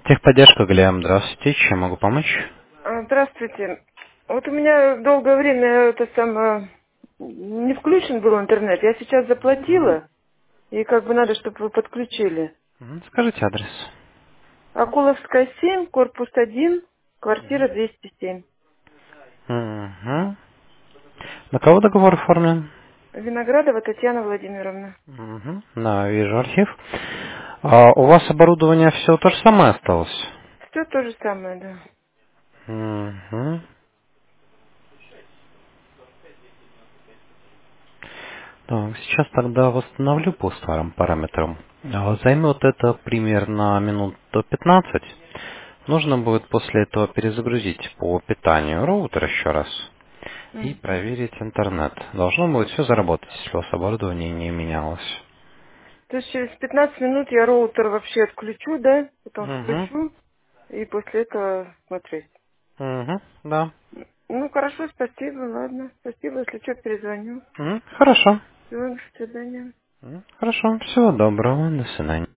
Техподдержка, Глеб, здравствуйте, чем могу помочь? Здравствуйте. Вот у меня долгое время это самое не включен был интернет. Я сейчас заплатила, и как бы надо, чтобы вы подключили. Скажите адрес. Акуловская 7, корпус 1, квартира 207. Мгм. На кого договор оформлен? Виноградова Татьяна Владимировна. Да, вижу архив. У вас оборудование все то же самое осталось? Все то же самое, да. Мгм. Так, сейчас тогда восстановлю по старым параметрам. Займет это примерно минут до 15. Нужно будет после этого перезагрузить по питанию роутер еще раз и М. проверить интернет. Должно будет все заработать, если у вас оборудование не менялось. То есть через 15 минут я роутер вообще отключу, да? Потом Угу. включу, и после этого смотреть. Угу. Да. Ну, хорошо, спасибо, ладно. Спасибо, если что, перезвоню. Хорошо. Все, до свидания. Хорошо. Всего доброго. До свидания.